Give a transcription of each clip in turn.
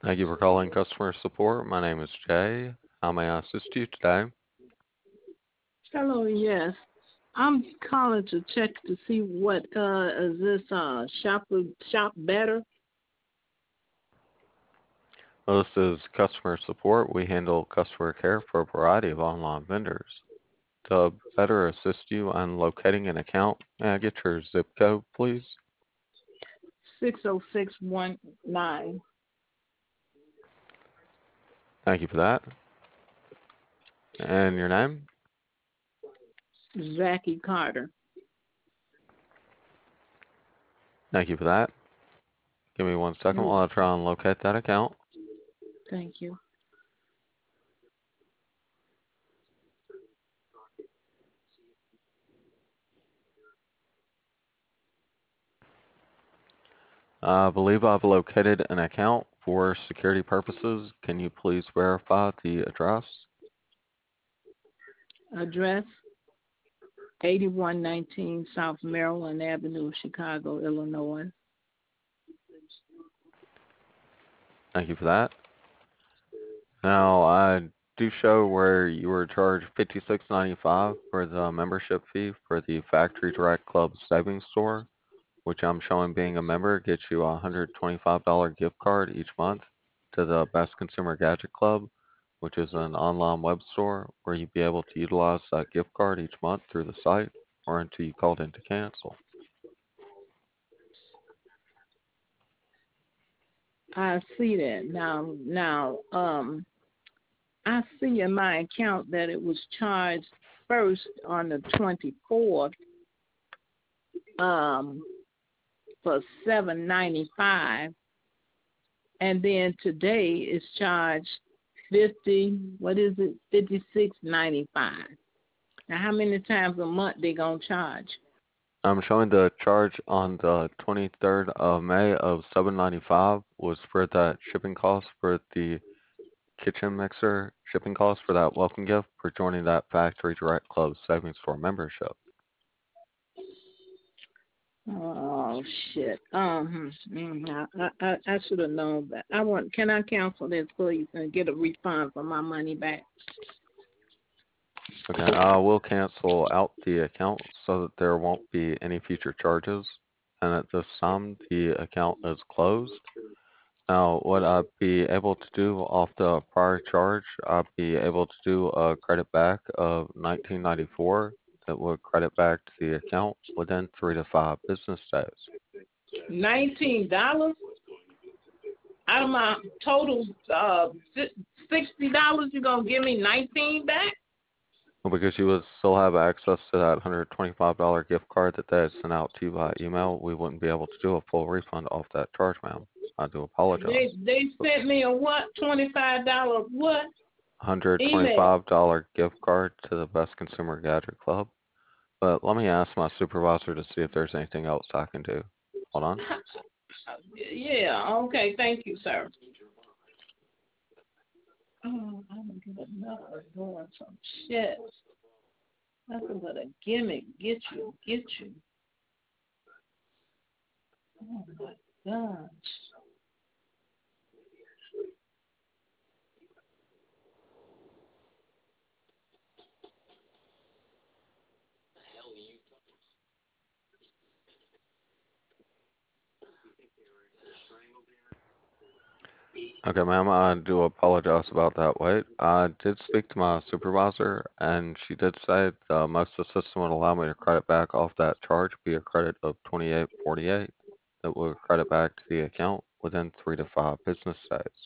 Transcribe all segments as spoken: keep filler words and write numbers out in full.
Thank you for calling customer support. My name is Jay. How may I assist you today? Hello, yes. I'm calling to check to see what uh is this uh shop shop better. Well, this is customer support. We handle customer care for a variety of online vendors. To better assist you on locating an account, may I get your zip code, please? Six oh six one nine. Thank you for that. And your name? Zachy Carter. Thank you for that. Give me one second Mm, while I try and locate that account. thank you. I believe I've located an account for security purposes. Can you please verify the address? Address eighty-one nineteen South Maryland Avenue, Chicago, Illinois. Thank you for that. Now, I do show where you were charged fifty-six ninety-five for the membership fee for the Factory Direct Club Savings Store, which I'm showing being a member gets you a one hundred twenty-five dollars gift card each month to the Best Consumer Gadget Club, which is an online web store where you'd be able to utilize that gift card each month through the site or until you called in to cancel. I see that now. Now, um, I see in my account that it was charged first on the twenty-fourth, um, for seven ninety-five, and then today is charged fifty. What is it? Fifty six ninety five. Now, how many times a month they gonna charge? I'm showing the charge on the twenty-third of May of seven ninety-five was for that shipping cost for the kitchen mixer shipping cost for that welcome gift for joining that Factory Direct Club Savings Store membership. Oh shit. Um, mm, I I, I should have known that. I want. Can I cancel this, please, and get a refund for my money back? Okay, I will cancel out the account so that there won't be any future charges. And at this time, the account is closed. Now, what I'd be able to do off the prior charge, I'd be able to do a credit back of nineteen ninety-four that would credit back to the account within three to five business days. Nineteen dollars out of my total uh sixty dollars. You gonna give me nineteen back? Well, because you would still have access to that one hundred twenty-five dollars gift card that they had sent out to you by email, we wouldn't be able to do a full refund off that charge, ma'am. I do apologize. They they sent me a what? Twenty five dollar what? Email. one hundred twenty-five dollars gift card to the Best Consumer Gadget Club. But let me ask my supervisor to see if there's anything else I can do. Hold on. Yeah. Okay. Thank you, sir. Oh, I'm gonna get another doing some shit. Nothing but a gimmick. Get you. Get you. Oh my gosh. Okay, ma'am, I do apologize about that wait. I did speak to my supervisor, and she did say the most the system would allow me to credit back off that charge be a credit of twenty-eight forty-eight that will credit back to the account within three to five business days.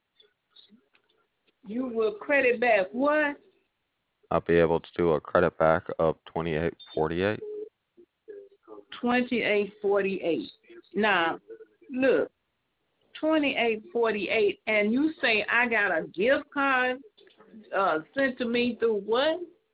You will credit back what? I'll be able to do a credit back of twenty-eight forty-eight. Twenty eight forty eight. Now, look, twenty eight forty eight, and you say I got a gift card uh sent to me through what?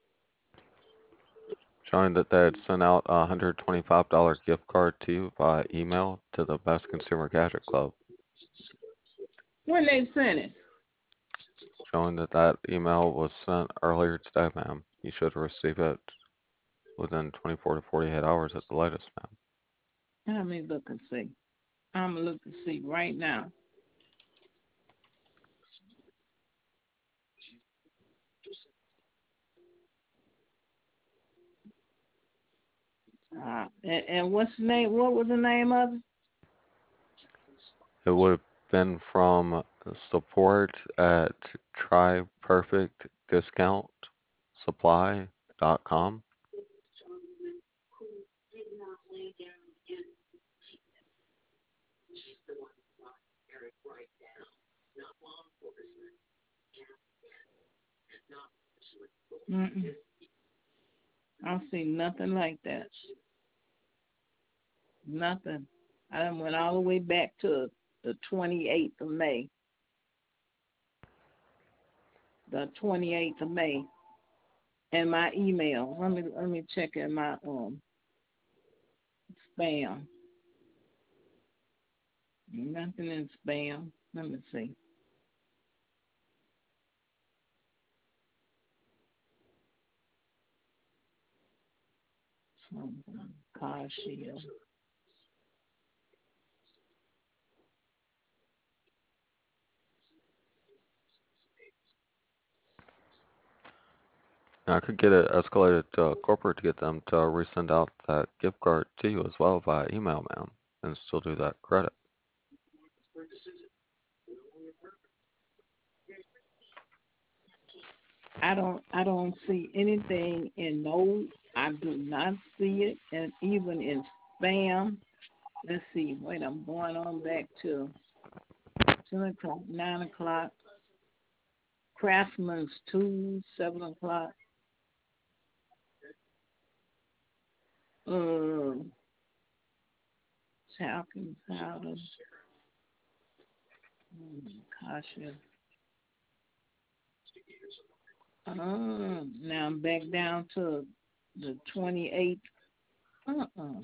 Showing that they had sent out a one hundred twenty-five dollars gift card to you via email to the Best Consumer Gadget Club. When they sent it? Showing that that email was sent earlier today, ma'am. You should receive it within twenty-four to forty-eight hours at the latest, ma'am. Let me look and see. I'm gonna look and see right now. And, and what's the name? What was the name of it? It would have been from support at try perfect discount supply dot com. Mm-mm. I don't see nothing like that. Nothing. I done went all the way back to the twenty-eighth of May. The twenty-eighth of May. And my email. Let me let me check in my um spam. Nothing in spam. Let me see. Something. Car shield. I could get it escalated to corporate to get them to resend out that gift card to you as well via email, ma'am, and still do that credit. I don't I don't see anything in no. I do not see it, and even in spam. Let's see. Wait, I'm going on back to ten o'clock, nine o'clock. Craftsman's two, seven o'clock. Um, talcum powder. Mm, Kasha. Um, now I'm back down to the twenty-eighth. Uh-uh.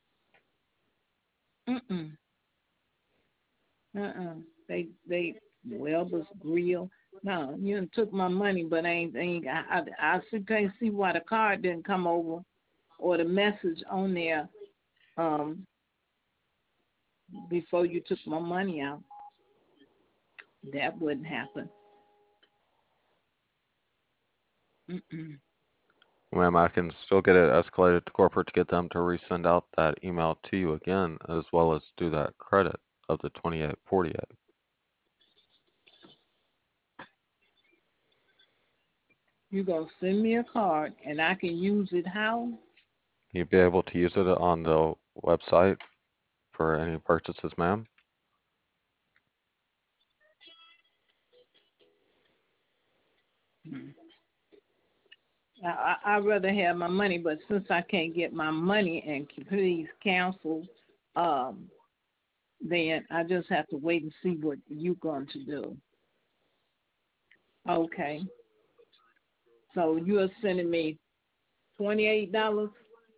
Mm-mm. Uh-uh. They, they, Welber's Grill. No, you done took my money, but I ain't, ain't I, I, I see, can't see why the card didn't come over or the message on there um, before you took my money out. That wouldn't happen. Mm-mm. Ma'am, I can still get it escalated to corporate to get them to resend out that email to you again, as well as do that credit of the twenty-eight forty-eight. You gonna send me a card and I can use it how? You'd be able to use it on the website for any purchases, ma'am. Hmm. I, I, I'd rather have my money, but since I can't get my money and c- please cancel, um, then I just have to wait and see what you're going to do. Okay. So you are sending me twenty-eight dollars.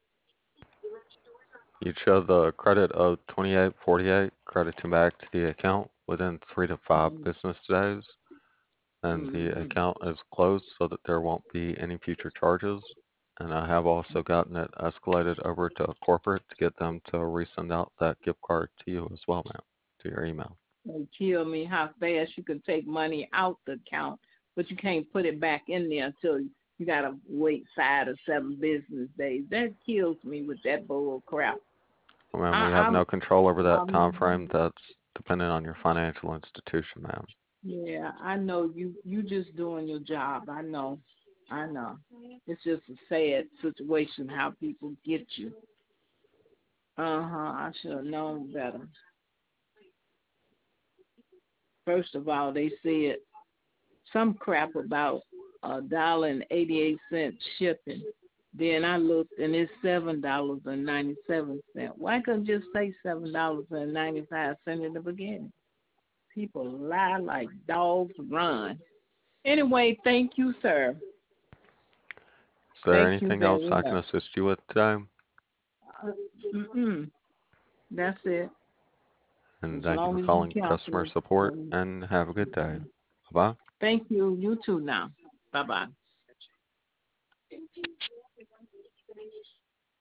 You'd show the credit of twenty-eight forty-eight crediting back to the account within three to five business days, and the Mm-hmm. account is closed so that there won't be any future charges. And I have also gotten it escalated over to corporate to get them to resend out that gift card to you as well, ma'am, to your email. They kill me how fast you can take money out the account, but you can't put it back in there until you gotta wait five or seven business days. That kills me with that bull crap. Well, ma'am, we I, have I'm, no control over that time um, frame. That's dependent on your financial institution, ma'am. yeah, I know you. You just doing your job. I know. I know. It's just a sad situation how people get you. Uh huh. I should have known better. First of all, they said some crap about a dollar and eighty-eight cents shipping. Then I looked and it's seven dollars and ninety-seven cents. Why couldn't just say seven dollars and ninety-five cents in the beginning? People lie like dogs run. Anyway, thank you, sir. Is there Thank you anything else very I can much. assist you with today? Uh, mm-mm. That's it. As And thank you for long as you calling customer cancel. support Um, and have a good day. Bye-bye. thank you. You too now. Bye bye.